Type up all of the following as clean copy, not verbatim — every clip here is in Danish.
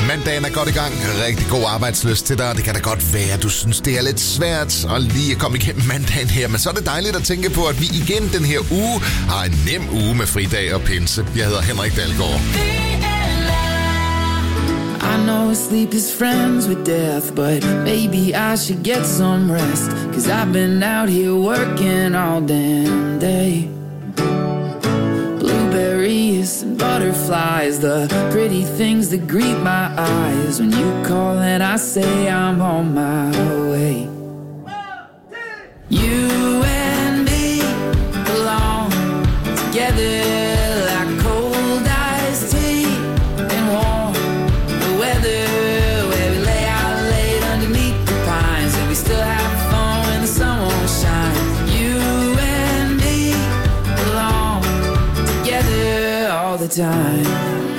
Mandagen er godt i gang. Rigtig god arbejdslyst til dig. Det kan da godt være, at du synes, det er lidt svært at lige komme igennem mandagen her. Men så er det dejligt at tænke på, at vi igen den her uge har en nem uge med fridag og pinse. Jeg hedder Henrik Dahlgaard. I know sleep is friends with death, but maybe I should get some rest. 'Cause I've been out here working all damn day. Blueberries and butterflies, the pretty things that greet my eyes. When you call and I say I'm on my way. You and me belong together like cold iced tea and warm weather, where we lay out late underneath the pines and we still have fun when the sun won't shine. You and me belong together all the time.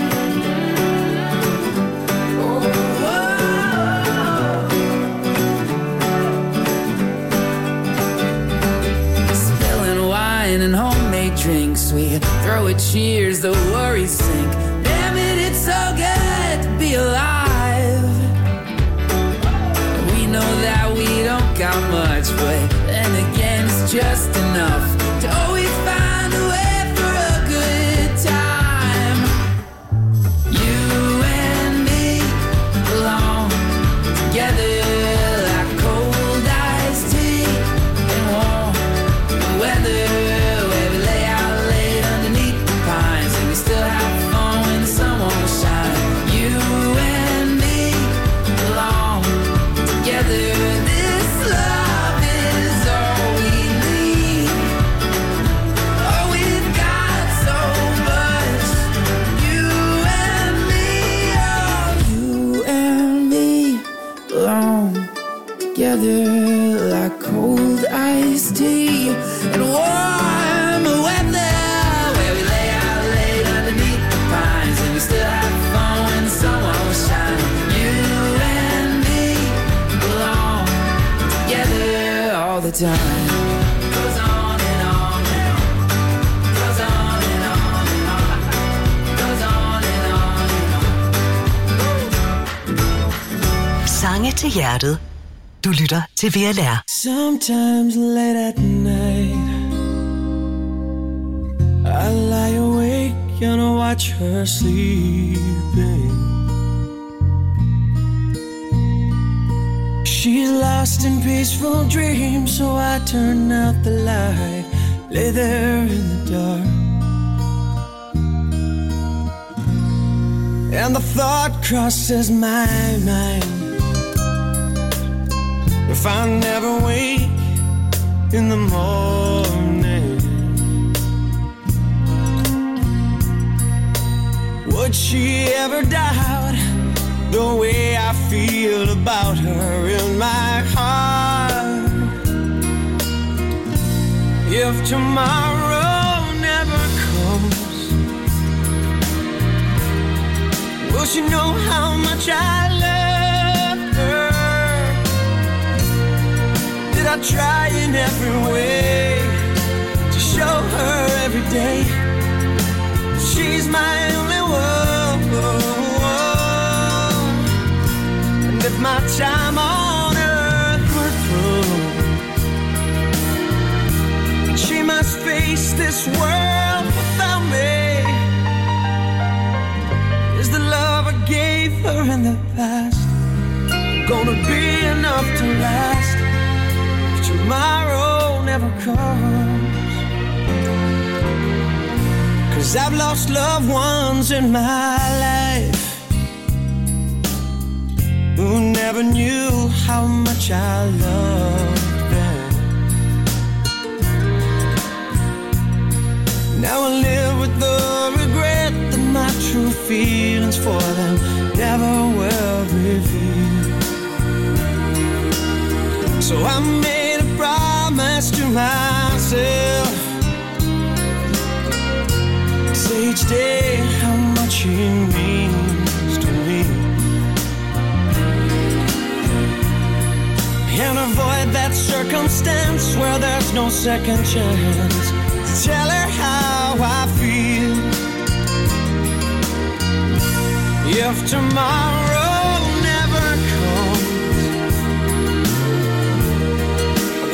Spilling wine and homemade drinks, we throw a cheers, the worries sink. Damn it, it's so good to be alive. We know that we don't got much, but then again it's just enough to always find a way for a good time. You and me belong together like cold iced tea and warm weather, where we lay out late underneath the pines and we still have fun when the sun won't shine. You and me belong together. This love is all we need. Oh, we've got so much. You and me, oh, you and me belong together like cold iced tea and warm weather, where we lay out late underneath the pines and we still have fun when the sun won't shine. You and me belong together all the time. Goes on and on and on. Goes on and on and on. Goes on and on and on. Sange til hjertet. Du lytter til VLR. Sometimes late at night I lie awake and I watch her sleeping. She's lost in peaceful dreams, so I turn out the light, lay there in the dark. And the thought crosses my mind, if I never wake in the morning, would she ever doubt the way I feel about her in my heart? If tomorrow never comes, will she know how much I love her? Did I try in every way to show her every day she's my only one? And if my time on earth were through, she must face this world without me. Is the love I gave her in the past gonna be enough to last if tomorrow never comes? 'Cause I've lost loved ones in my life who never knew how much I loved them. Now I live with the regret that my true feelings for them never will reveal. So I made a promise to myself, say each day how much he means to me, and avoid that circumstance where there's no second chance to tell her how I feel. If tomorrow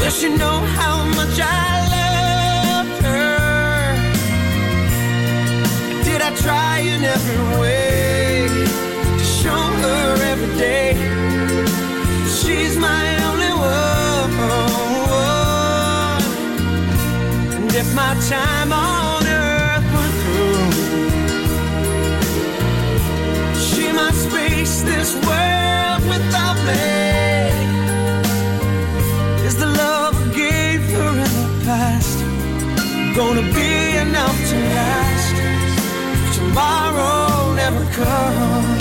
Does she know how much I love her? Did I try in every way to show her every day she's my only one? And if my time on earth were through, she must face this world without me. Is the love I gave her in the past gonna be enough to last if tomorrow never comes?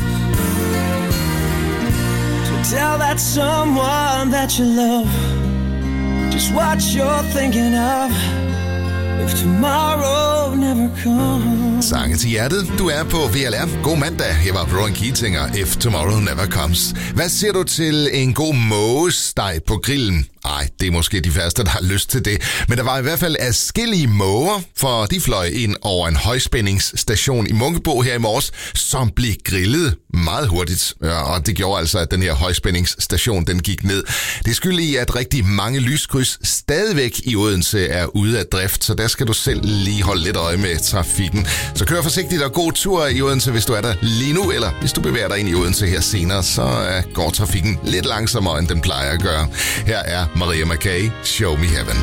So tell that someone that you love just what you're thinking of if tomorrow never comes. Sange til hjertet. Du er på VLR. God mandag. Jeg var Rowan Keatinger. If Tomorrow Never Comes. Hvad siger du til en god mågesteg på grillen? Ej, det er måske de færreste, der har lyst til det. Men der var i hvert fald adskillige måger, for de fløj ind over en højspændingsstation i Munkebo her i morges, som blev grillet meget hurtigt. Og det gjorde altså, at den her højspændingsstation den gik ned. Det skyldes i, at rigtig mange lyskryds stadigvæk i Odense er ude af drift, så der skal du selv lige holde lidt øje med trafikken. Så kør forsigtigt og god tur i Odense, hvis du er der lige nu, eller hvis du bevæger dig ind i Odense her senere, så går trafikken lidt langsommere, end den plejer at gøre. Her er Maria McKay, Show Me Heaven.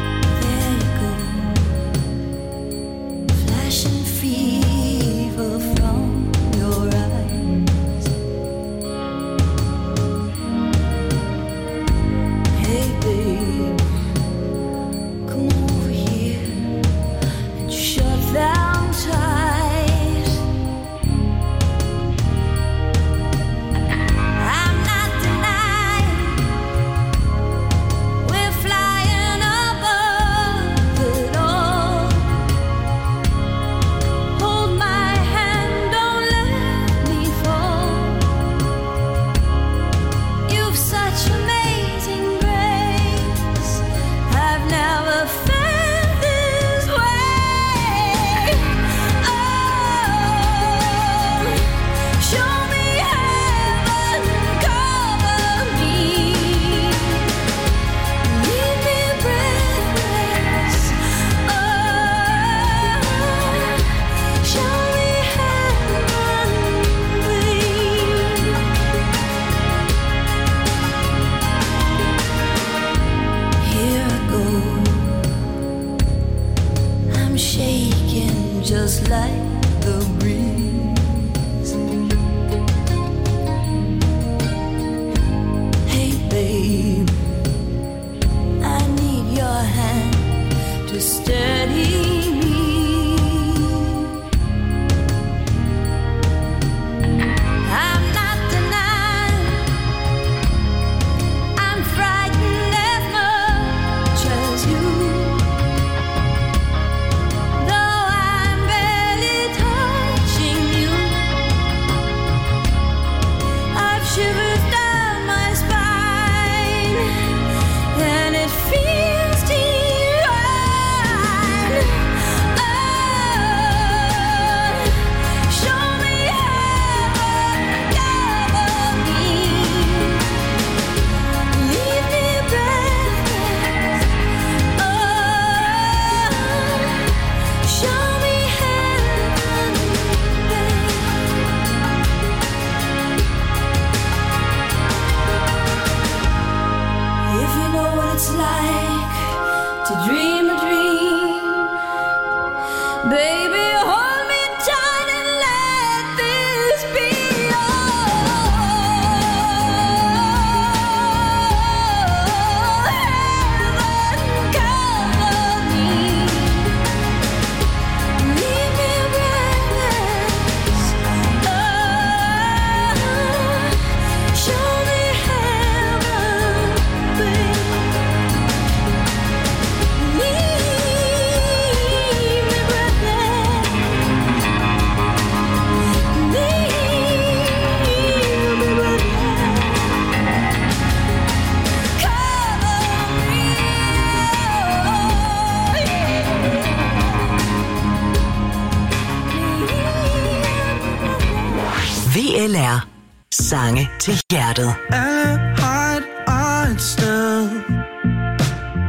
VLR. Sange til hjertet. Alle har et sted,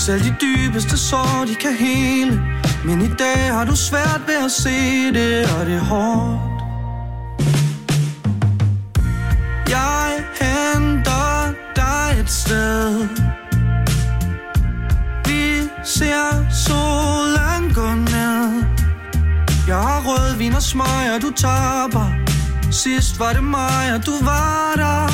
Selv de dybeste sår, de kan hele. Men i dag har du svært ved at se det, og det er hårdt. Jeg henter dig et sted. Vi ser solen gå ned. Jeg har rødvin og smøger, du tapper. Sidst var det mig, og du var der.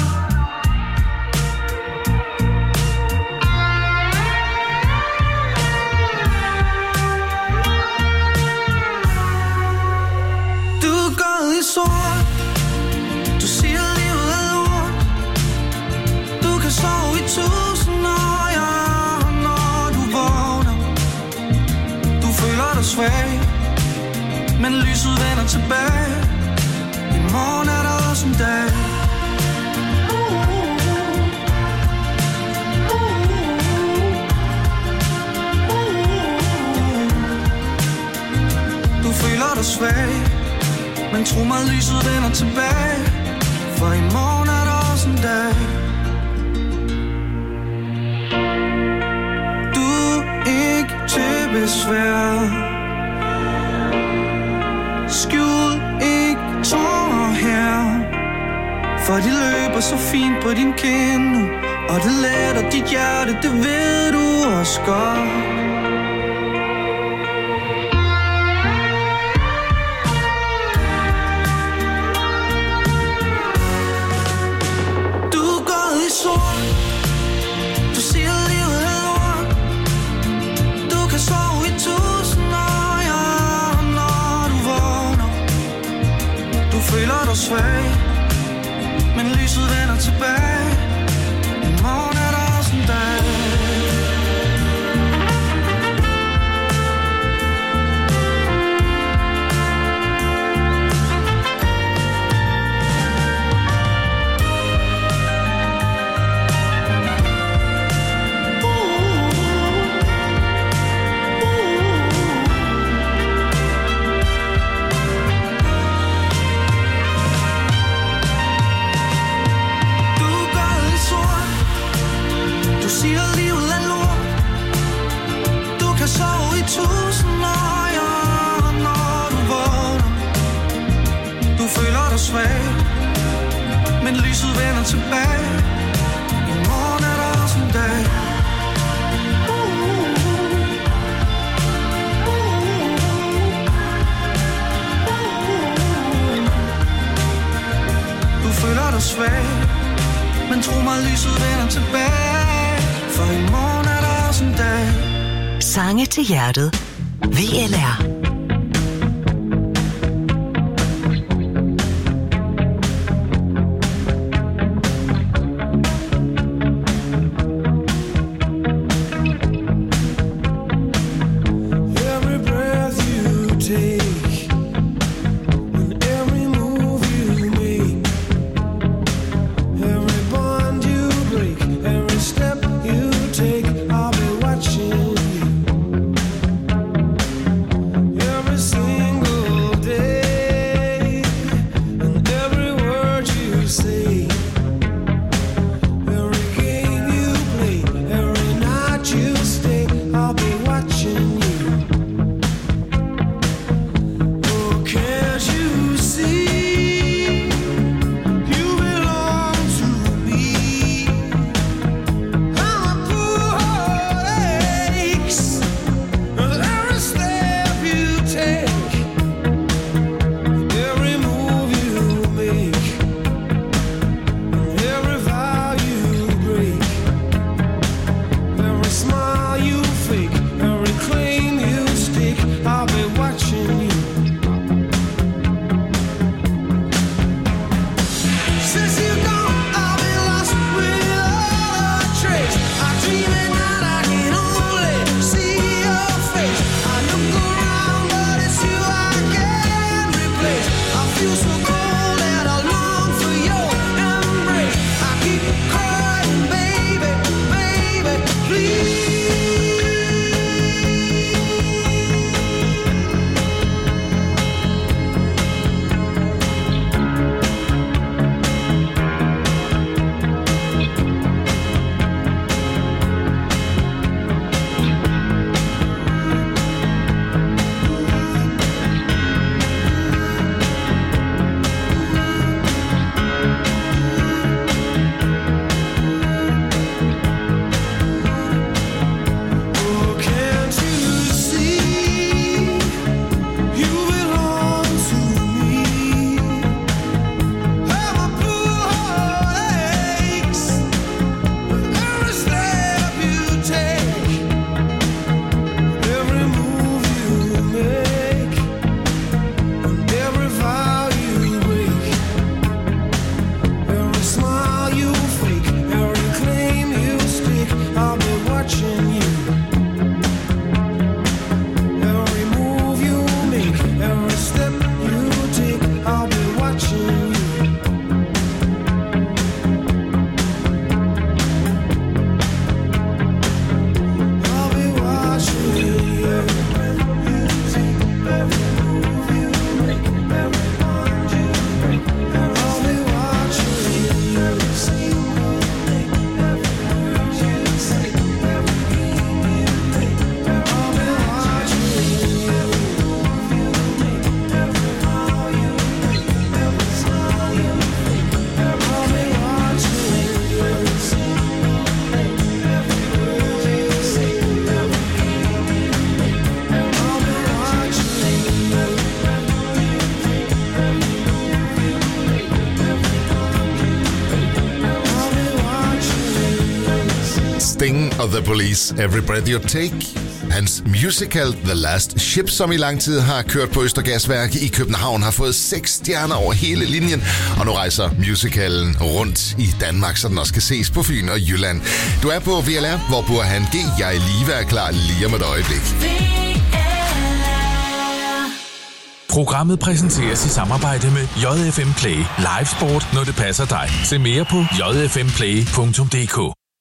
Du er gået i sort. Du siger livet er lort. Du kan sove i 1000 år, ja, når du vågner. Du føler dig svag, men lyset vender tilbage. I morgen er der også en dag. Du føler dig svag, men tro mig, lyset vender tilbage. For i morgen er der også en dag. Du er ikke til besvær. Skjul ikke tårer her. For de løber så fint på din kind. Og det letter dit hjerte, det ved du også godt. Du siger livet er lort. Du kan sove i 1000 år, ja, når du vågner. Du føler dig svag, men lyset vender tilbage. I morgen er der også en dag. Men lyset vender tilbage. I morgen er der også en dag. Du føler dig svag, men tro mig, lyset vender tilbage. For i morgen er der også en dag. Sange til hjertet. VLR. Step you take, I'll be watching you. Sting og The Police, Every Breath You Take. Hans musical The Last Ship, som i lang tid har kørt på Østergasværk i København, har fået 6 stjerner over hele linjen. Og nu rejser musicalen rundt i Danmark, så den også kan ses på Fyn og Jylland. Du er på VLR, hvor Burhan G. Jeg Live er klar lige om et øjeblik. Programmet præsenteres i samarbejde med JFM Play. Live sport, når det passer dig. Se mere på jfmplay.dk.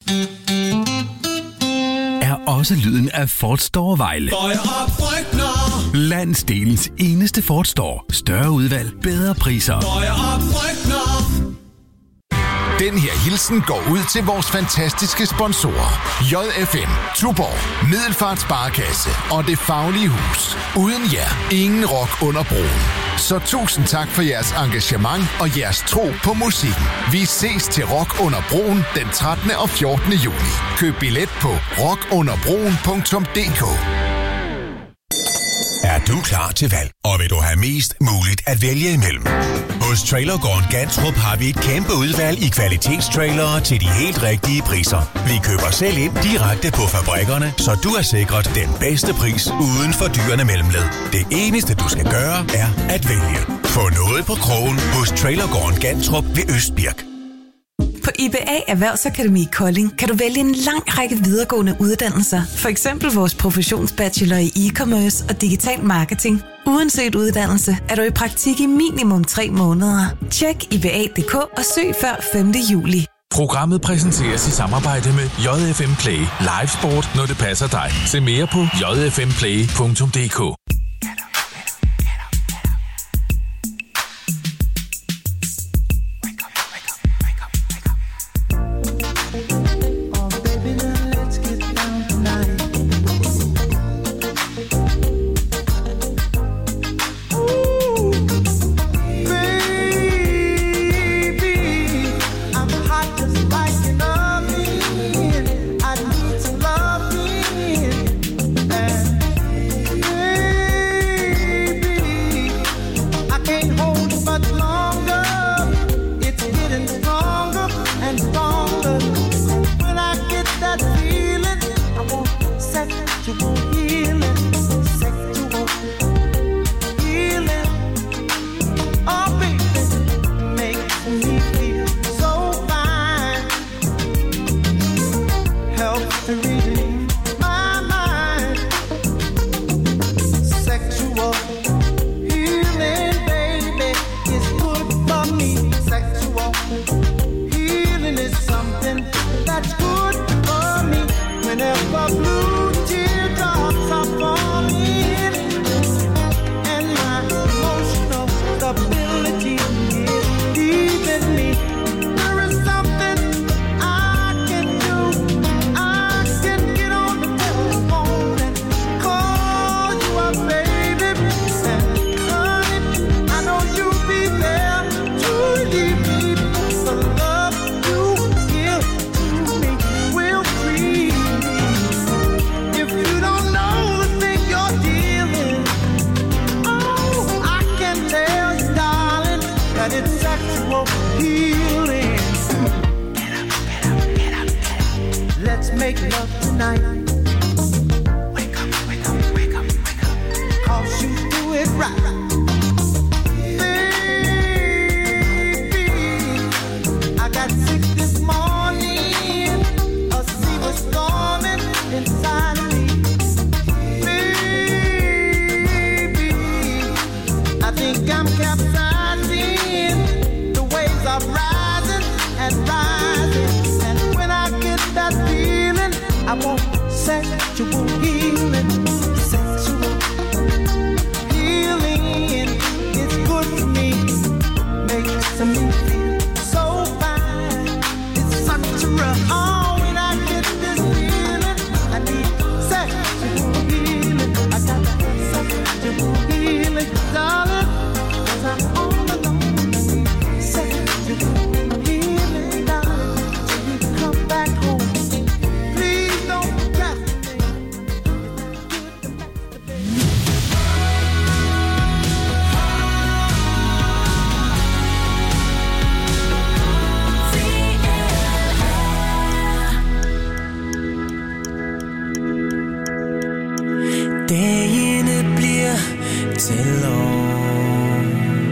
Er også lyden af Ford Store Vejle. Landsdelens eneste Ford Store. Større udvalg, bedre priser. Den her hilsen går ud til vores fantastiske sponsorer. JFM, Tuborg, Middelfart Sparekasse og Det Faglige Hus. Uden jer, ingen rock under broen. Så tusind tak for jeres engagement og jeres tro på musikken. Vi ses til Rock under broen den 13. og 14. juni. Køb billet på rockunderbroen.dk. Er du klar til valg, og vil du have mest muligt at vælge imellem? Hos Trailergården Gantrup har vi et kæmpe udvalg i kvalitetstrailere til de helt rigtige priser. Vi køber selv ind direkte på fabrikkerne, så du er sikret den bedste pris uden for dyrene mellemled. Det eneste du skal gøre er at vælge. Få noget på krogen hos Trailergården Gantrup ved Østbirk. På IBA Erhvervsakademi Kolding kan du vælge en lang række videregående uddannelser. For eksempel vores professionsbachelor i e-commerce og digital marketing. Uanset uddannelse er du i praktik i minimum 3 måneder. Tjek IBA.dk og søg før 5. juli. Programmet præsenteres i samarbejde med JFM Play. Live sport, når det passer dig. Se mere på jfmplay.dk. til år.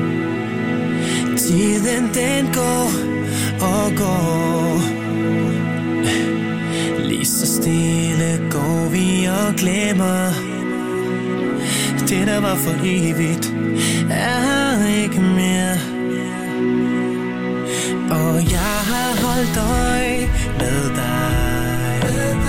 Tiden den går og går. Lige så stille går vi og glemmer. Det der var for evigt er ikke mere. Og jeg har holdt øje med dig,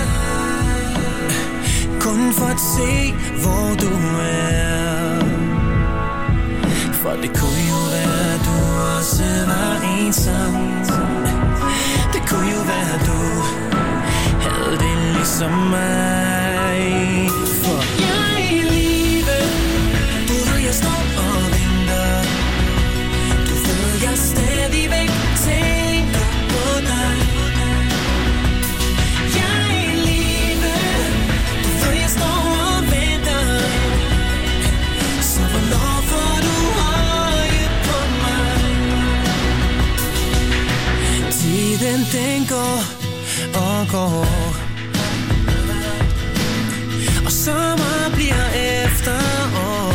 kun for at se hvor du er. For det kunne jo være du også var ensom. Det kunne jo være du havde det ligesom mig. For jeg er i live, du ved jeg står og venter. Du ved jeg stadigvæk tænker på dig. Jeg er i live, du ved jeg står og venter. Så hvornår får du øje på mig? Tiden den går og går, og sommer bliver efterår,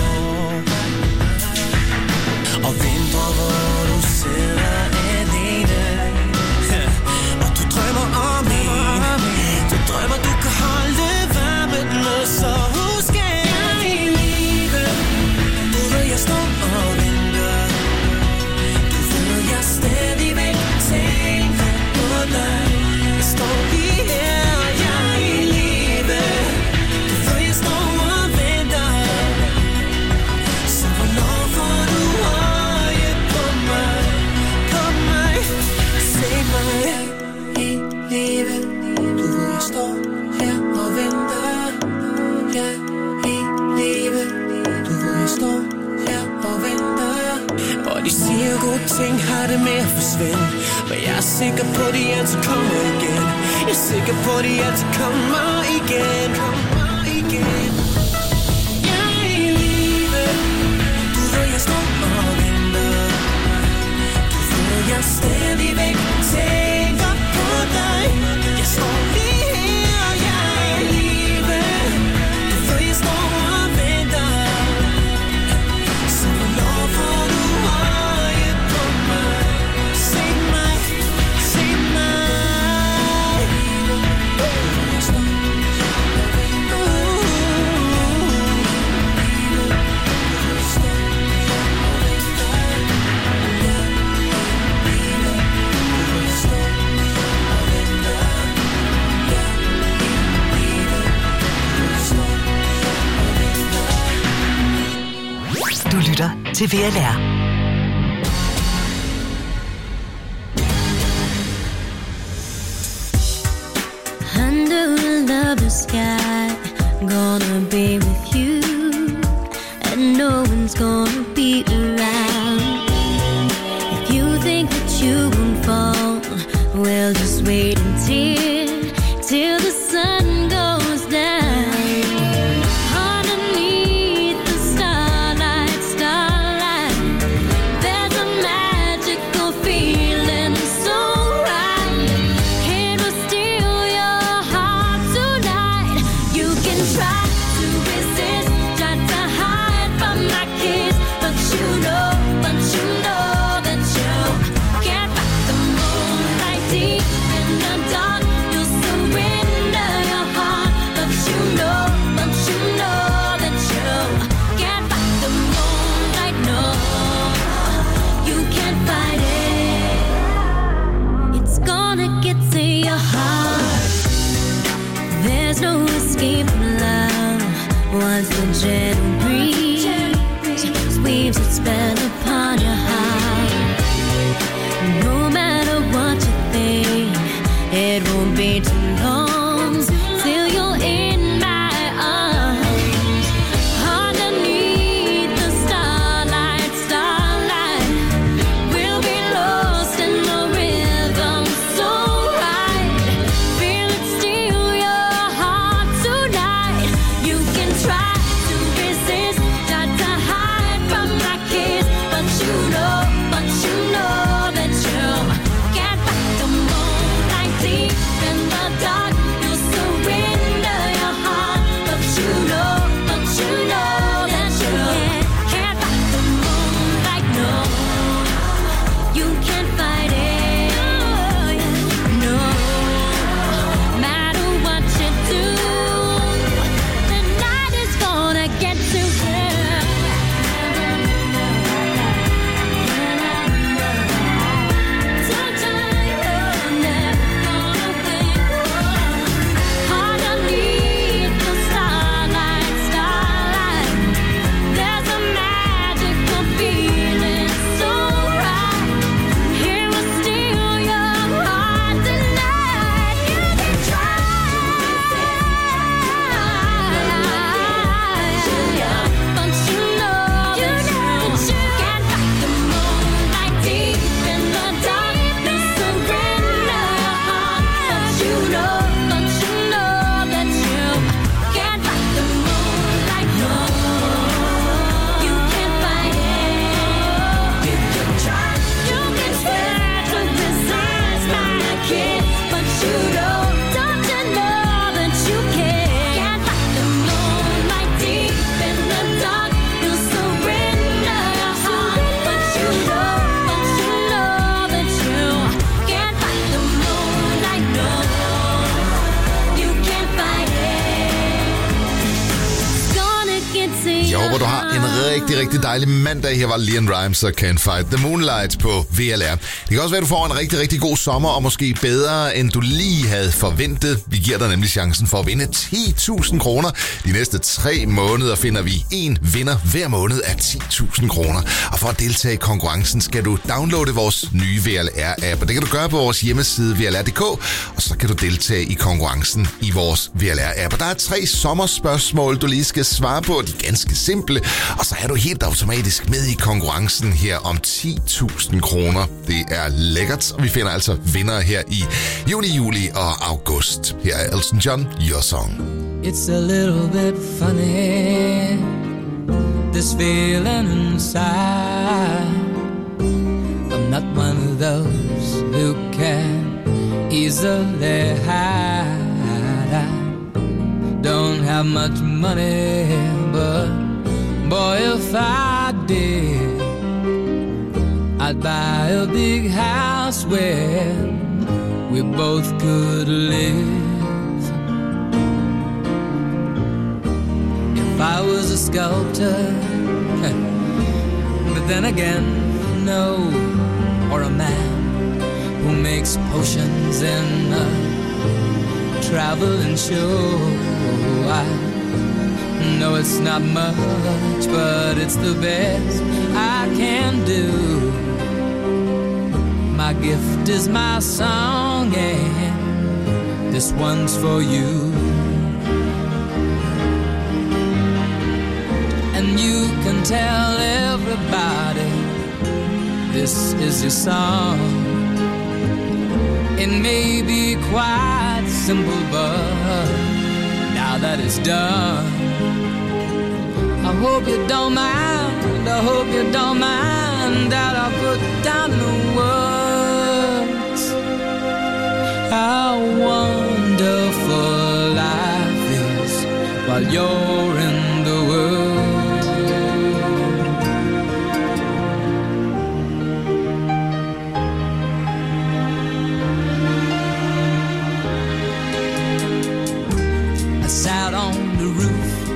og vinter hvor du sidder alene, og du drømmer om en. Du drømmer du kan holde varmen med, så husk jeg er i live. Du ved jeg står og venter. Du ved jeg stadigvæk tænker på dig. Jeg står lige her, jeg er i live. Du ved jeg står og venter. Så hvornår får du øje på mig? På mig, se mig. Jeg er i live. Du ved jeg står her og venter. Jeg er i live. Du ved jeg står her og venter. Og de siger gode ting har det med at forsvinde, men jeg er sikker på de altid kommer igen. Jeg er sikker på de altid kommer igen. Kommer igen. Jeg er i live. Du ved jeg står og venter. Du ved jeg stadigvæk tænker på dig. Jeg står lige her, jeg er i live. Du ved jeg står og venter. Så hvornår får du øje på mig? Se mig, se mig. Jeg står og venter. Jeg står og venter. Jeg står og venter. Du lytter til VLR. Under a lover's sky, gonna be with you, and no one's gonna be around. If you think that you won't fall, well just wait till the sun goes down. Underneath the starlight, there's a magical feeling so right. It will steal your heart tonight. You can try to resist, try to hide from my kiss, but you know that you can't fight the moonlight deep in the dark. You'll surrender your heart, but you know that you can't fight the moonlight. No, you can't fight it. It's gonna get to your heart. There's no escape from love. Once the gentle breeze weaves its spell upon your heart. No matter what you think, it won't be too long till you're in my arms. Underneath the starlight, we'll be lost in the rhythm so right. Feel it steal your heart tonight. You can try to resist, try to hide from my kiss, but you know get to Jeg håber, du har en rigtig, rigtig dejlig mandag. Her var Leon Rimes og Can't Fight the Moonlight på VLR. Det kan også være, at du får en rigtig, rigtig god sommer, og måske bedre, end du lige havde forventet. Vi giver dig nemlig chancen for at vinde 10.000 kroner. De næste 3 måneder finder vi en vinder hver måned af 10.000 kroner. Og for at deltage i konkurrencen skal du downloade vores nye VLR-app. Og det kan du gøre på vores hjemmeside VLR.dk, og så kan du deltage i konkurrencen i vores VLR-app. Og der er 3 sommerspørgsmål, du lige skal svare på. De er ganske simple, og så er du helt automatisk med i konkurrencen her om 10.000 kroner. Det er lækkert, og vi finder altså vinder her i juni, juli og august. Her er Elton John, Your Song. It's a little bit funny, this feeling inside. I'm not one of those who can easily hide. I don't have much money, but boy, if I did, I'd buy a big house where we both could live. If I was a sculptor, but then again, no, or a man who makes potions in a traveling show. I know it's not much, but it's the best I can do. My gift is my song, and this one's for you. And you can tell everybody this is your song. It may be quite simple, but now that it's done, I hope you don't mind, I hope you don't mind that I put down in the words how wonderful life is while you're in the world. I sat on the roof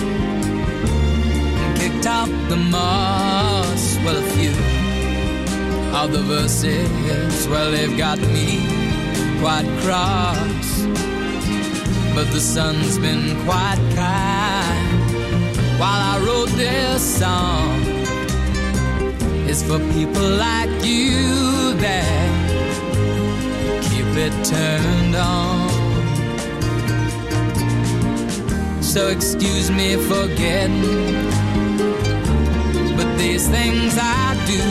and kicked out the moss. Well, a few of the verses, well, they've got me quite cross, but the sun's been quite kind while I wrote this song. It's for people like you that keep it turned on. So excuse me for getting, but these things I do,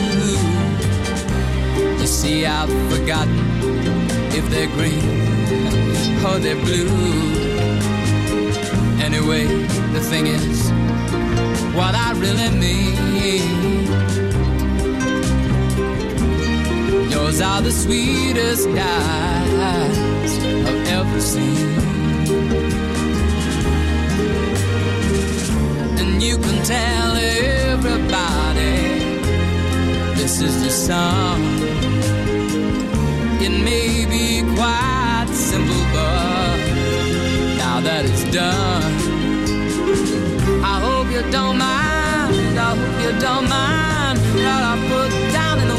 you see, I've forgotten if they're green or they're blue. Anyway, the thing is, what I really mean, yours are the sweetest eyes I've ever seen. And you can tell everybody this is your song. It may be quite simple, but now that it's done, I hope you don't mind, I hope you don't mind that I put down in the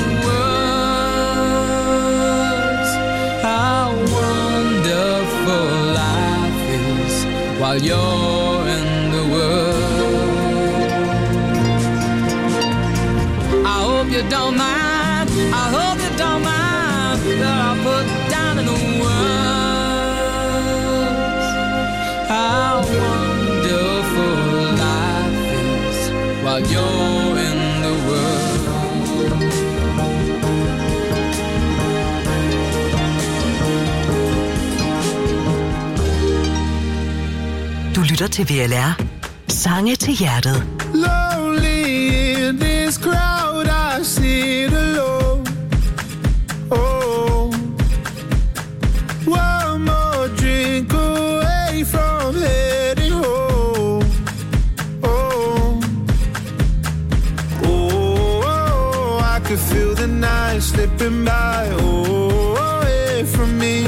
words how wonderful life is while you're in the world. I hope you don't mind, I hope you don't mind that I put down in the words how wonderful life is while you're in the world. Du lytter til VLR. Sange til hjertet. Lonely in this crowd, I sit alone. Oh, one more drink away from heading home. Oh, oh, I could feel the night slipping by. Oh, away from me.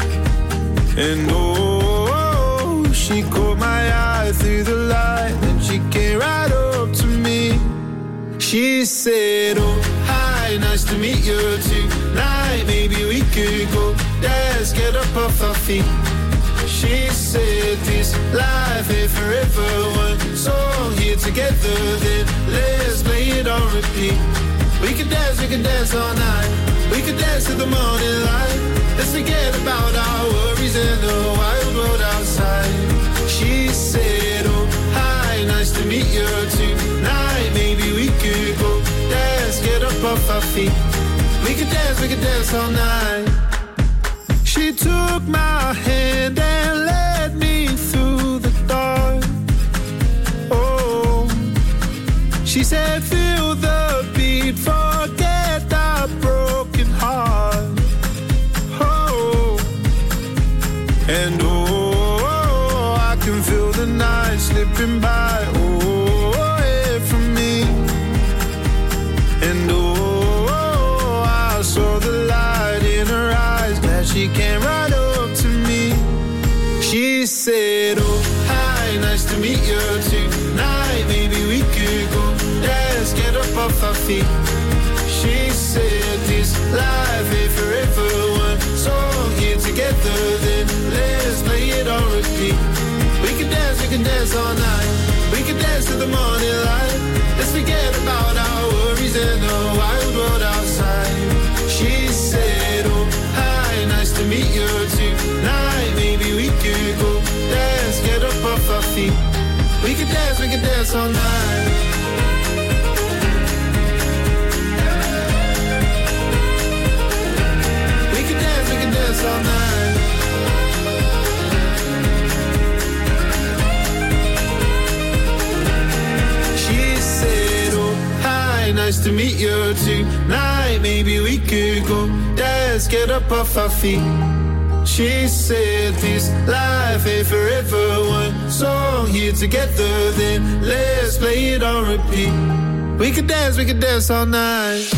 And oh, she caught my eye through the light, then she said, oh, hi, nice to meet you tonight. Maybe we could go dance, get up off our feet. She said this life ain't forever. One song here together, then let's play it on repeat. We can dance all night. We can dance to the morning light. Let's forget about our worries and the wild world outside. She said, oh, hi, nice to meet you tonight. Maybe we could go dance, get up off our feet. We can dance all night. She took my hand and led me through the dark. Oh, she said, feel the beat, forget our broken heart. Oh, and oh, I can feel the night slipping by. Oh, away from me. And oh, I saw the light in her eyes. Glad she came right up to me. She said, oh, hi, nice to meet you tonight. Maybe we could go dance, get up off our feet. She said this life ain't forever. One song here together, then let's play it on repeat. We can dance all night. We can dance to the morning light. Let's forget about our worries and the wild world outside. She said, oh, hi, nice to meet you tonight. Maybe we could go dance, get up off our feet. We can dance all night. We can dance all night. She said, oh, hi, nice to meet you tonight. Maybe we could go dance, get up off our feet. She said this life ain't forever. One song here together, then let's play it on repeat. We could dance all night.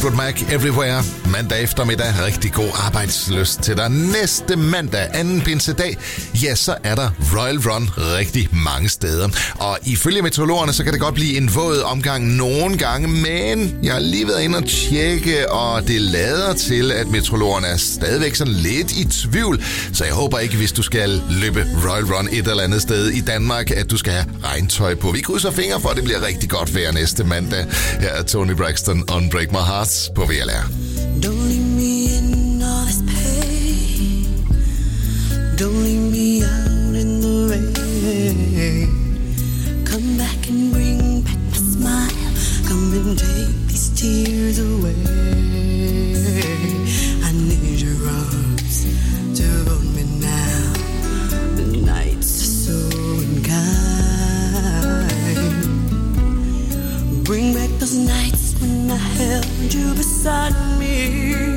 Fleetwood Mac, Everywhere. Mandag eftermiddag. Rigtig god arbejdslyst til dig. Næste mandag, anden pinsedag, ja, så er der Royal Run rigtig mange steder. Og ifølge meteorologerne, så kan det godt blive en våd omgang nogle gange, men jeg har lige været inde og tjekke, og det lader til, at meteorologerne er stadigvæk sådan lidt i tvivl. Så jeg håber ikke, hvis du skal løbe Royal Run et eller andet sted i Danmark, at du skal have regntøj på. Vi krydser fingre for, at det bliver rigtig godt vejr næste mandag. Her er Tony Braxton on Break My Heart på VLR. Don't leave me in all this pain. Don't leave me out in the rain. Come back and bring back my smile. Come and take these tears away. I need your arms to hold me now. The nights are so unkind. Bring back those nights when I held you beside me.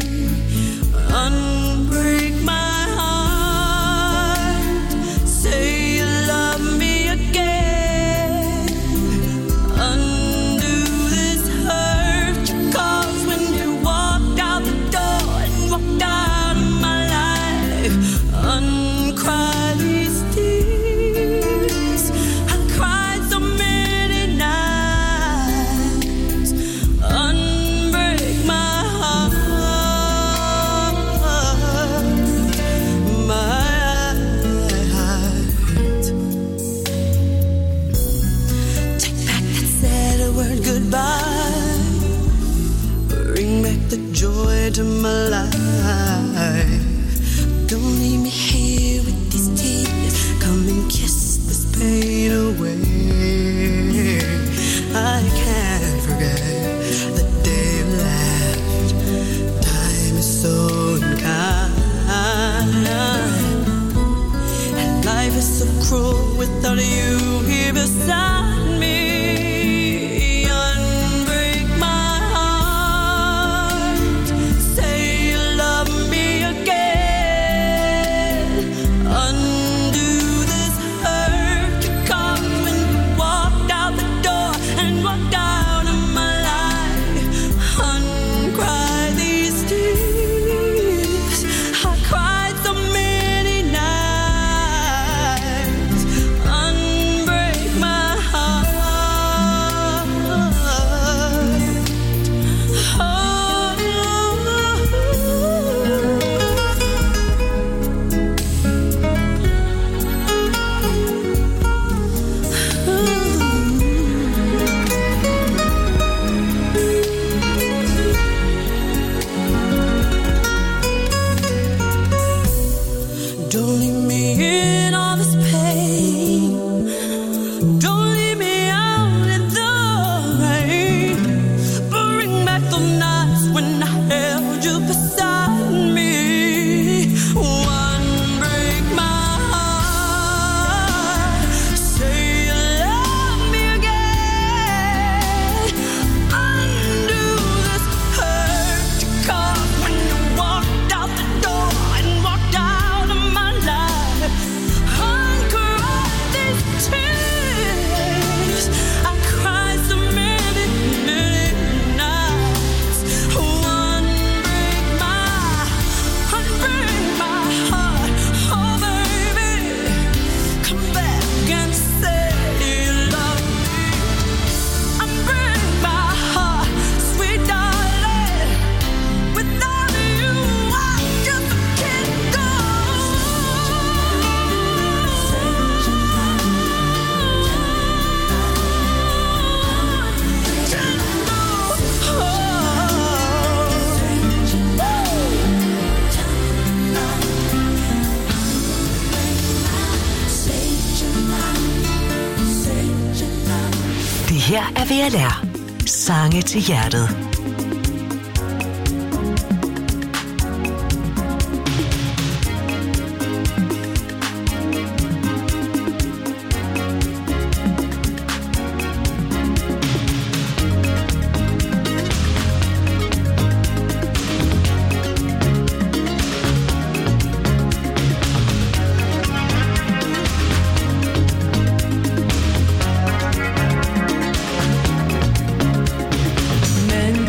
Unbreak my heart. Say you love me again. Undo this hurt you caused when you walked out the door and walked out of my life. Uncry these tears. I cried so many nights. Unbreak my heart. Take back that sad word goodbye. Bring back the joy to my life. Don't leave me here with these tears. Come and kiss this pain away. I can't forget the day you left. Time is so unkind. And life is so cruel without you here beside me. Unbreak my heart. Say you love me again. Undo this hurt you caused when you walked out the door and walked out of my life. Uncry these tears. I cried so many nights. Unbreak my heart. Don't leave me in all this pain. Don't leave me out in the rain. Bring back the nights when I held you beside me. Unbreak my heart. Say you love me again. Undo this hurt you caused when you walked out the door and walked out of my life. Uncry these tears. I cried so many, many nights. Unbreak my heart. Oh baby, come back and say you love me. Unbreak my heart, sweet darling. Without you, I just can't go. Det her er VLR. Sange til hjertet. Men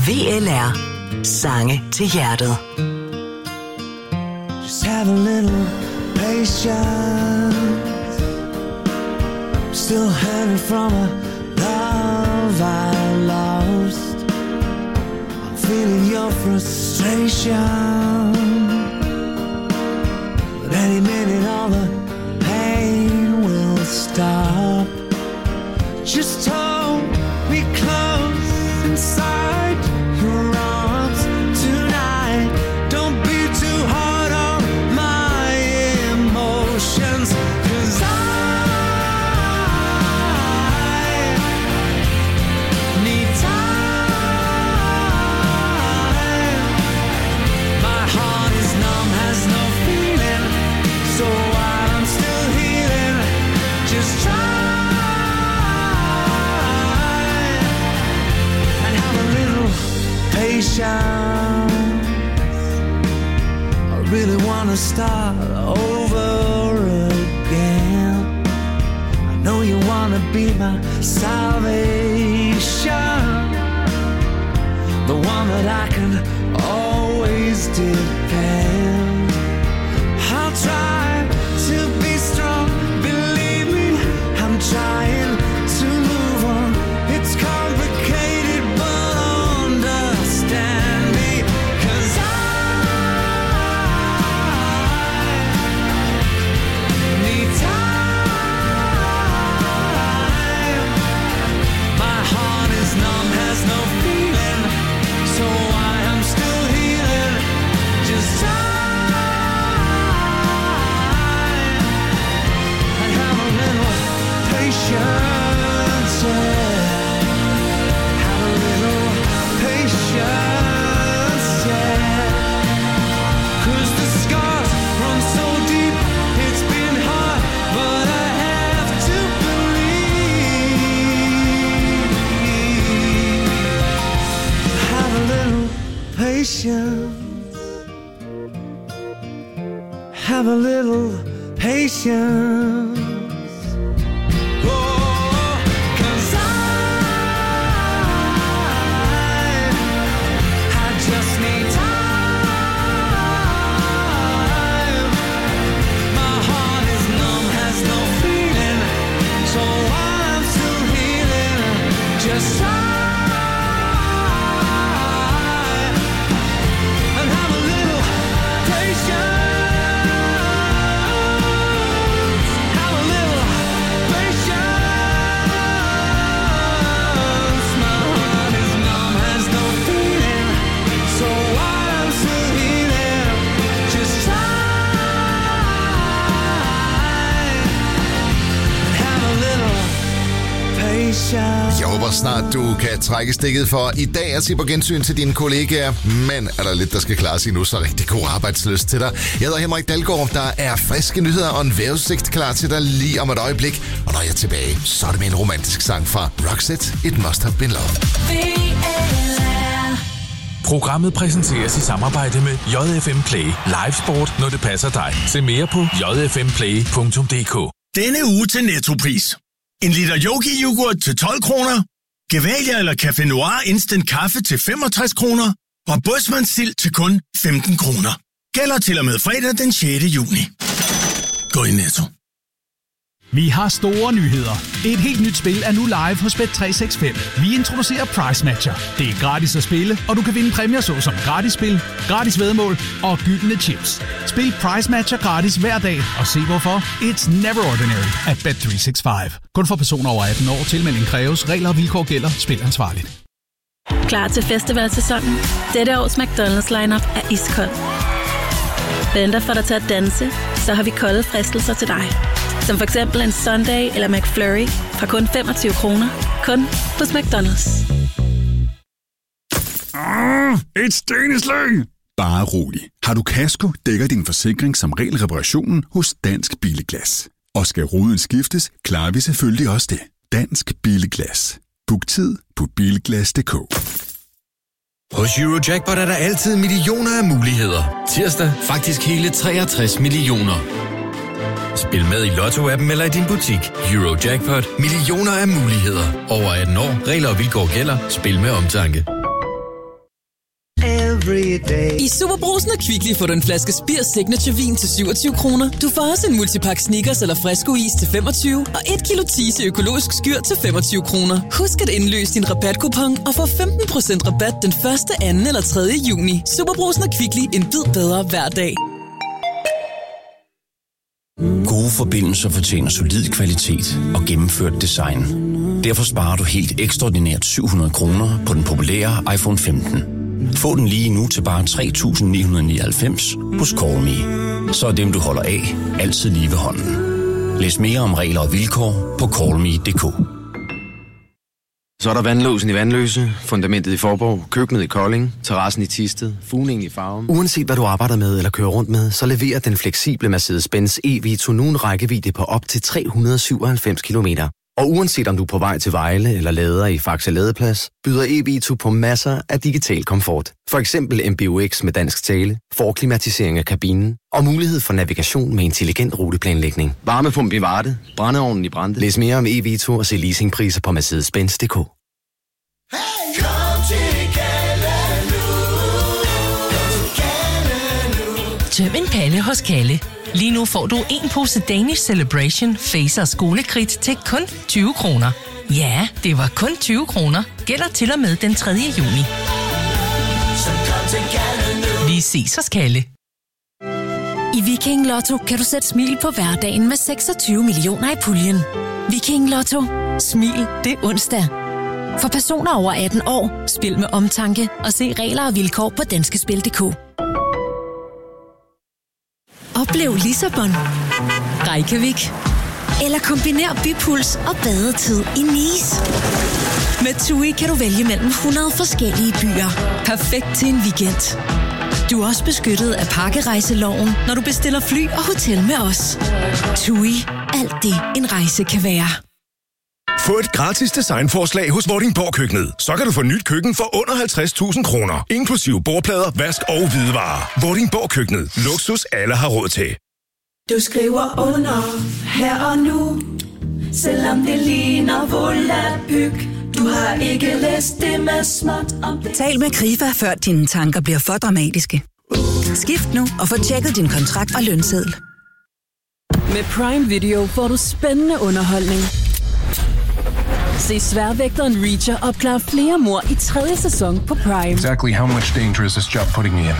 VLR. Sange til hjertet. Just have a little patience. Still hanging from a love I lost. I'm feeling your frustration. But any minute all the pain will stop. Just hold me close inside your arms tonight. Don't be too hard on my emotions, 'cause I need time. My heart is numb, has no feeling, so while I'm still healing, just try. Patience. I really wanna start over again. I know you wanna be my salvation, the one that I can always depend. I'll try to be strong, believe me, I'm trying to move on. It's complicated, but understand me, 'cause I need time. My heart is numb, has no feeling, so I am still healing. Just time and have a little patience. Have a little patience, yeah. 'Cause the scars run so deep, it's been hard, but I have to believe. Have a little patience. Have a little patience. Oh, 'cause I just need time. My heart is numb, has no feeling, so I'm still healing. Just try and have a little patience. Have a little patience. My heart is numb, has no feeling, so I'm still healing. Just try and have a little patience. Jeg håber snart, du kan trække stikket for i dag at se på gensyn til dine kollegaer. Men er der lidt, der skal klare sig nu, så rigtig god arbejdsløst til dig. Jeg hedder Henrik Dahlgaard. Der er friske nyheder og en vejrudsigt klar til dig lige om et øjeblik. Og når jeg er tilbage, så er det med en romantisk sang fra Roxette, It Must Have Been Love. Programmet præsenteres i samarbejde med JFM Play. Live sport, når det passer dig. Se mere på jfmplay.dk. Denne uge til Nettopris. En liter Yogi-yoghurt til 12 kroner. Gevalia eller Café Noir Instant Kaffe til 65 kroner. Og Bosman Sild til kun 15 kroner. Gælder til og med fredag den 6. juni. Gå i Netto. Vi har store nyheder. Et helt nyt spil er nu live hos Bet365. Vi introducerer Price Matcher. Det er gratis at spille, og du kan vinde præmier såsom gratis spil, gratis væddemål og gyldne chips. Spil Price Matcher gratis hver dag, og se hvorfor. It's never ordinary at Bet365. Kun for personer over 18 år. Tilmelding kræves. Regler og vilkår gælder. Spil ansvarligt. Klar til festivalsæsonen? Dette års McDonald's lineup er iskold. Venter for dig til at danse, så har vi kolde fristelser til dig. Som for eksempel en Sunday eller McFlurry fra kun 25 kroner. Kun hos McDonald's. Et steneslag! Bare rolig. Har du kasko, dækker din forsikring som regel reparationen hos Dansk Bilglas. Og skal ruden skiftes, klarer vi selvfølgelig også det. Dansk Bilglas. Book tid på bilglas.dk. Hos Eurojackpot er der altid millioner af muligheder. Tirsdag faktisk hele 63 millioner. Spil med i Lotto-appen eller i din butik. Eurojackpot. Millioner af muligheder. Over 18 år. Regler og vilkår gælder. Spil med omtanke. day. I Superbrugsen og Kvickly får du en flaske Spir Signature vin til 27 kroner. Du får også en multipack Snickers eller Fresco-is til 25, og 1 kilo Tise økologisk skyr til 25 kroner. Husk at indløse din rabatkupon og få 15% rabat den 1., 2. eller 3. juni. Superbrugsen og Kvickly, en bid bedre hver dag. Gode forbindelser fortjener solid kvalitet og gennemført design. Derfor sparer du helt ekstraordinært 700 kroner på den populære iPhone 15. Få den lige nu til bare 3.999 hos Call.me. Så er dem, du holder af, altid lige ved hånden. Læs mere om regler og vilkår på callme.dk. Så er der vandlåsen i Vandløse, fundamentet i Forborg, køkkenet i Kolding, terrassen i Thisted, fugningen i Farum. Uanset hvad du arbejder med eller kører rundt med, så leverer den fleksible Mercedes-Benz e-Vito nu en rækkevidde på op til 397 km. Og uanset om du er på vej til Vejle eller lader i Faxe Ladeplads, byder e-Vito på masser af digital komfort. For eksempel MBUX med dansk tale, forklimatisering af kabinen og mulighed for navigation med intelligent ruteplanlægning. Varmepumpe i Varde, brændeovnen i Brande. Læs mere om e-Vito og se leasingpriser på Mercedes-Benz.dk. Tøm en pande hos Kalle. Lige nu får du en pose Danish Celebration Facer skolekridt til kun 20 kroner. Ja, det var kun 20 kroner. Gælder til og med den 3. juni. Vi ses hos Kalle. I Viking Lotto kan du sætte smil på hverdagen med 26 millioner i puljen. Viking Lotto. Smil det onsdag. For personer over 18 år, spil med omtanke og se regler og vilkår på danskespil.dk. Oplev Lissabon, Reykjavik eller kombiner bypuls og badetid i Nice. Med TUI kan du vælge mellem 100 forskellige byer. Perfekt til en weekend. Du er også beskyttet af pakkerejseloven, når du bestiller fly og hotel med os. TUI. Alt det en rejse kan være. Få et gratis designforslag hos Vordingborg Køkkenet. Så kan du få nyt køkken for under 50.000 kroner. Inklusive bordplader, vask og hvidevarer. Vordingborg Køkkenet. Luksus alle har råd til. Du skriver under her og nu, selvom det ligner volapyk. Du har ikke læst det med småt om det. Tal med Krifa, før dine tanker bliver for dramatiske. Skift nu og få tjekket din kontrakt og lønseddel. Med Prime Video får du spændende underholdning. Se Sværvægteren Reacher opklare flere mord i 3. sæson på Prime. Exactly how much danger is this job putting me in?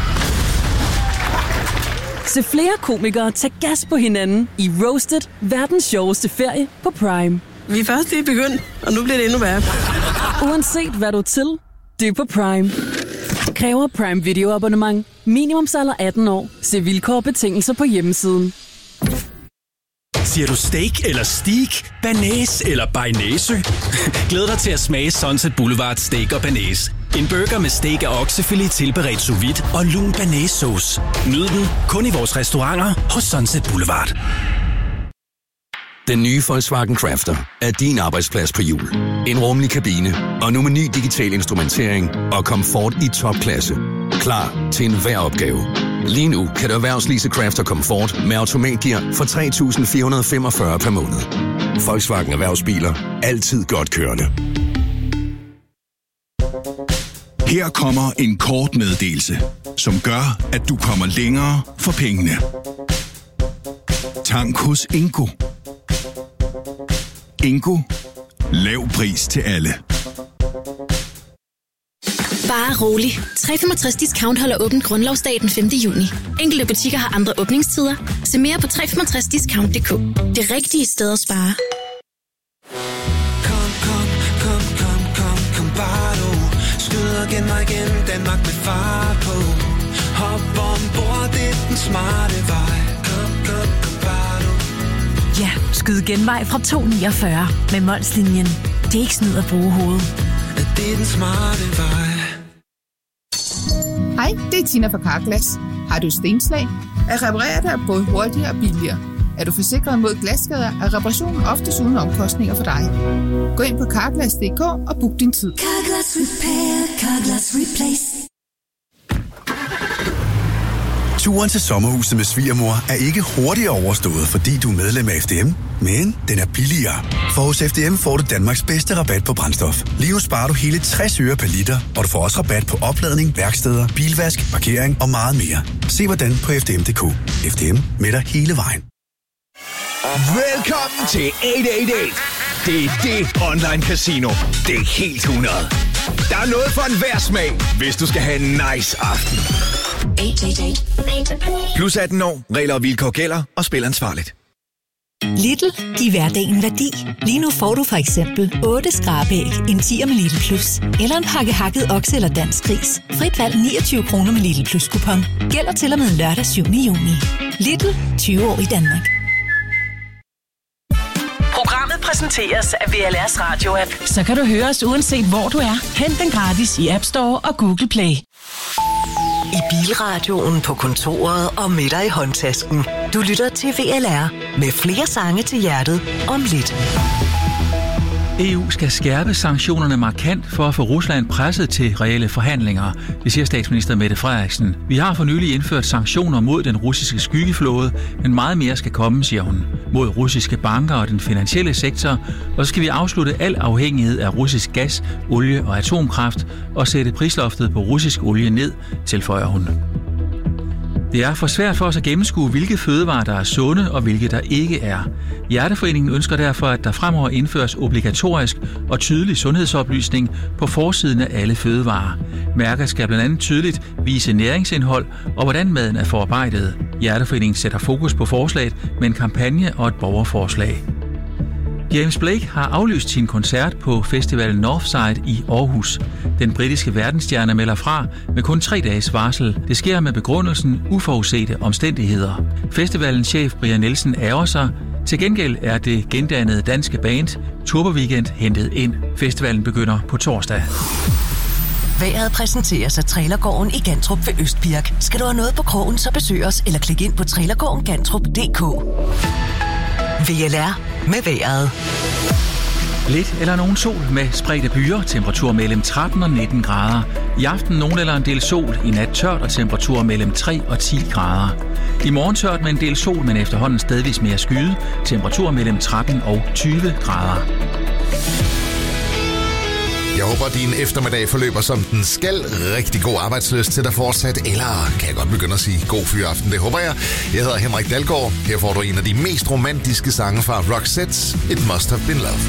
Se flere komikere tage gas på hinanden i Roasted, verdens sjoveste ferie på Prime. Vi er først lige begyndt, og nu bliver det endnu værre. Uanset hvad du er til, det er på Prime. Kræver Prime Video abonnement. Minimumsalder 18 år. Se vilkår og betingelser på hjemmesiden. Siger du steak eller steak, banæs eller bearnaise? Glæd dig til at smage Sunset Boulevard Steak og Banæs. En burger med steak af oksefilet tilberedt sous vide og lun banæssauce. Nyd den kun i vores restauranter hos Sunset Boulevard. Den nye Volkswagen Crafter er din arbejdsplads på hjul. En rummelig kabine og nu med ny digital instrumentering og komfort i topklasse. Klar til enhver opgave. Lige nu kan du erhvervslease Crafter Comfort med automatgear for 3.445 per måned. Volkswagen Erhvervsbiler. Altid godt kørende. Her kommer en kort meddelelse, som gør, at du kommer længere for pengene. Tank hos Ingo. Ingo. Lav pris til alle. Bare rolig. 365 Discount holder åbent grundlovsdag den 5. juni. Enkelte butikker har andre åbningstider. Se mere på 365discount.dk. Det rigtige sted at spare. Kom bare du. Skyd igen og igen, Danmark med fart på. Hop ombord, det er den smarte vej. Kom bare du. Ja, skyd genvej fra 249 med Molslinjen. Det er ikke snyd at bruge hovedet. Det er den smarte vej. Hej, det er Tina fra Carglass. Har du stenslag? At reparere det er både hurtigere og billigere. Er du forsikret mod glasskader, er reparationen oftest uden omkostninger for dig. Gå ind på Carglass.dk og book din tid. Carglass Repair, Carglass Replace. Turen til sommerhuset med svigermor er ikke hurtigere overstået, fordi du er medlem af FDM, men den er billigere. For hos FDM får du Danmarks bedste rabat på brændstof. Lige nu sparer du hele 60 øre per liter, og du får også rabat på opladning, værksteder, bilvask, parkering og meget mere. Se hvordan på FDM.dk. FDM med dig hele vejen. Velkommen til 888. Det er det online casino. Det er helt 100. Der er noget for enhver smag, hvis du skal have en nice aften. 888. Plus 18 år. Regler og vilkår gælder, og spil ansvarligt. Lidl. Giv hverdagen værdi. Lige nu får du for eksempel 8 skrabæg, en 10'er med Lidl Plus. Eller en pakke hakket okse eller dansk gris. Frit valg 29 kroner med Lidl Plus kupon. Gælder til og med lørdag 7. juni. Lidl. 20 år i Danmark. Programmet præsenteres af VLR's radio-app. Så kan du høre os uanset hvor du er. Hent den gratis i App Store og Google Play. I bilradioen, på kontoret og med dig i håndtasken. Du lytter til VLR med flere sange til hjertet om lidt. EU skal skærpe sanktionerne markant for at få Rusland presset til reelle forhandlinger, det siger statsminister Mette Frederiksen. Vi har for nylig indført sanktioner mod den russiske skyggeflåde, men meget mere skal komme, siger hun. Mod russiske banker og den finansielle sektor, og så skal vi afslutte al afhængighed af russisk gas, olie og atomkraft og sætte prisloftet på russisk olie ned, tilføjer hun. Det er for svært for os at gennemskue, hvilke fødevarer, der er sunde og hvilke der ikke er. Hjerteforeningen ønsker derfor, at der fremover indføres obligatorisk og tydelig sundhedsoplysning på forsiden af alle fødevarer. Mærker skal blandt andet tydeligt vise næringsindhold og hvordan maden er forarbejdet. Hjerteforeningen sætter fokus på forslaget med en kampagne og et borgerforslag. James Blake har aflyst sin koncert på festivalen Northside i Aarhus. Den britiske verdensstjerne melder fra med kun 3 dages varsel. Det sker med begrundelsen uforudsete omstændigheder. Festivalens chef Brian Nielsen ærger sig. Til gengæld er det gendannede danske band Turbo Weekend hentet ind. Festivalen begynder på torsdag. Vejret præsenteres af Trailergården i Gantrup ved Østbirk. Skal du have noget på krogen, så besøg os eller klik ind på trailergårdengantrup.dk. VLR med vejret. Lidt eller nogen sol med spredte byer, temperatur mellem 13 og 19 grader. I aften nogen eller en del sol, i nat tørt og temperatur mellem 3 og 10 grader. I morgen tørt med en del sol, men efterhånden stedvis mere skyde, temperatur mellem 13 og 20 grader. Jeg håber, at din eftermiddag forløber som den skal. Rigtig god arbejdsløst til dig fortsat. Eller kan jeg godt begynde at sige god fyraften. Det håber jeg. Jeg hedder Henrik Dalgaard. Her får du en af de mest romantiske sange fra Roxette. It Must Have Been Love.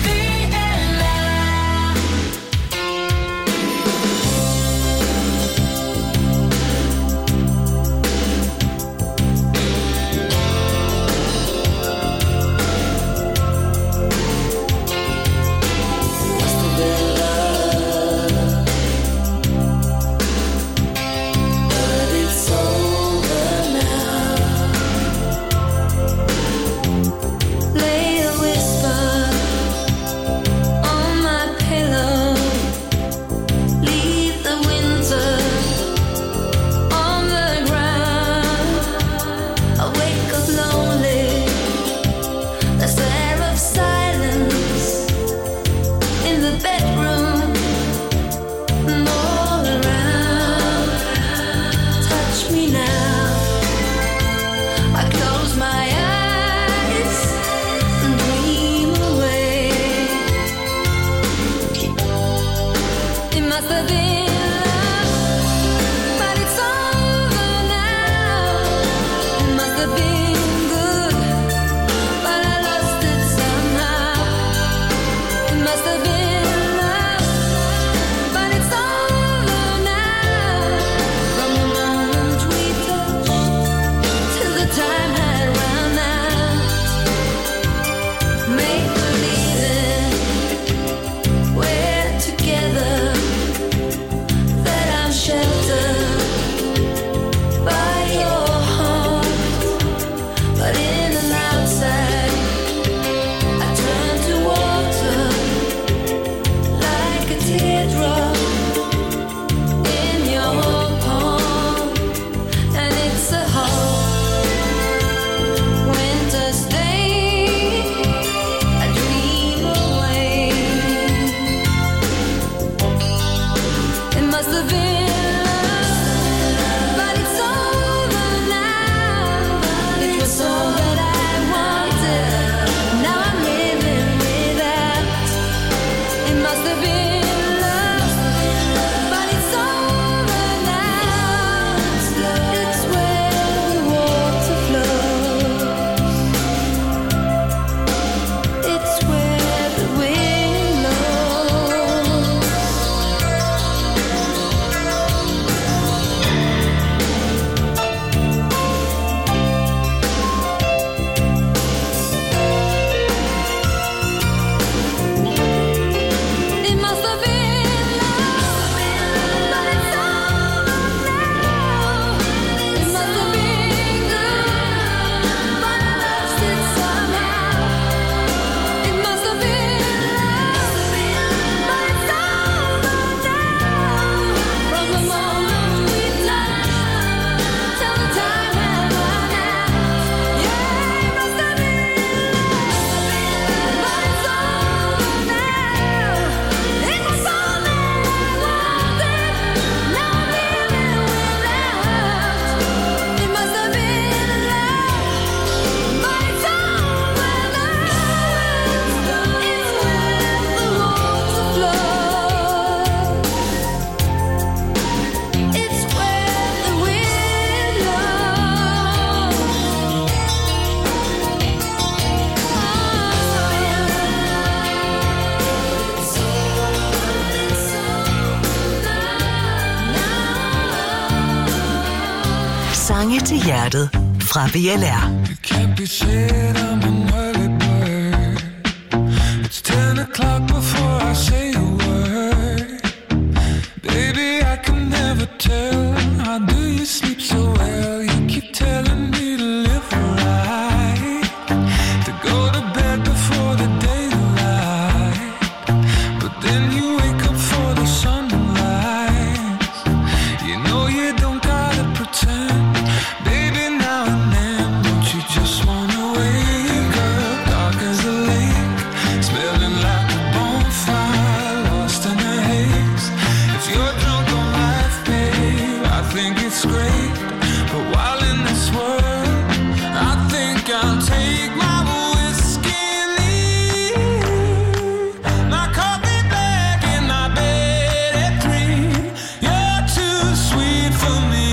Sange til hjertet fra VLR. Can't be said I'm an early bird. It's 10 o'clock before I say a word. Baby, I can never tell. How do you sleep so well? You keep telling me to live right, to go to bed before the daylight, but then you wake up for the sunrise. You know you don't gotta pretend. Baby, now and then, don't you just wanna wake up dark as a lake, smelling like a bonfire, lost in a haze. If you're drunk on life, babe, I think it's great. But while in this world, I think I'll take my whiskey and leave. My coffee black in my bed at 3. You're too sweet for me.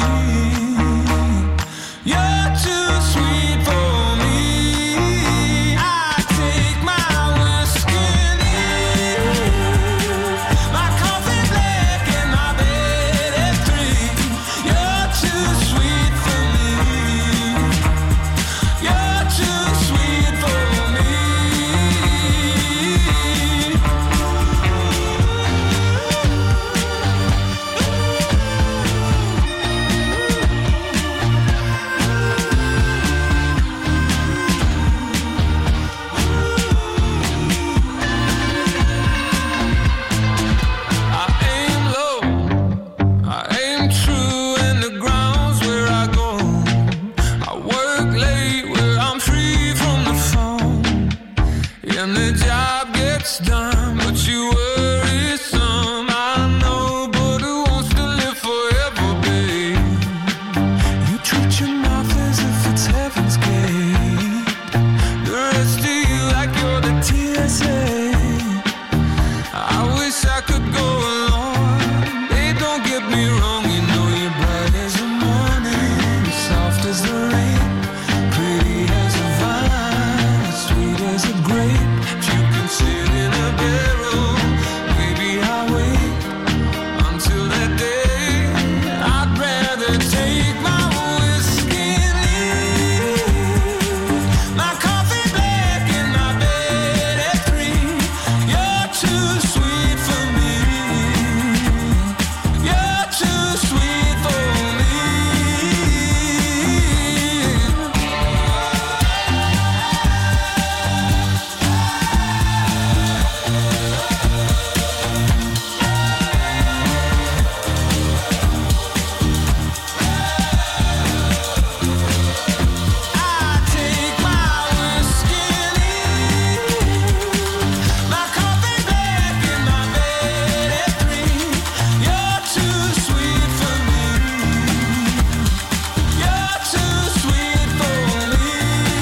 You're too sweet for me. I take my whiskey and leave. My coffee black in my bed at 3. You're too sweet for me. You're too sweet for me. I aim low, I aim true, and the ground's where I go. I work late where I'm free from the phone, and the job gets done, but you worry some. I know, but who wants to live forever, babe? You treat your mouth as if it's heaven's gate. The rest of you like you're the TSA. I wish I could go along. Hey, don't get me wrong, you know you're bright as the morning, soft as the rain, pretty as a vine, sweet as a grape. If you can sit in a barrel, maybe I'll wait until that day. I'd rather take my whiskey and leave. My coffee black in my bed at 3. You're too sweet for me. You're too sweet for me. I take my whiskey and leave. My coffee black in my bed at 3. You're too sweet for me. You're too sweet for me.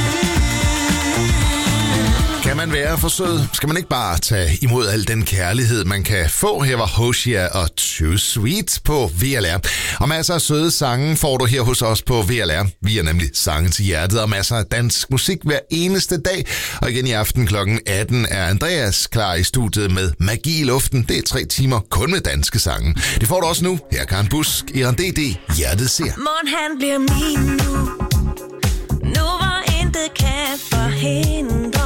Kan man være for sød? Skal man ikke bare tage imod al den kærlighed, man kan få? Her var Hoshia og Too Sweet på VLR. Og masser af søde sange får du her hos os på VLR. Vi er nemlig Sange til hjertet og masser af dansk musik hver eneste dag. Og igen i aften kl. 18 er Andreas klar i studiet med Magi i luften. Det er 3 timer kun med danske sange. Det får du også nu. Her er Karen Busk, Eran DD, Hjertet ser. Morgen han bliver min nu. Nu hvor intet kan forhindre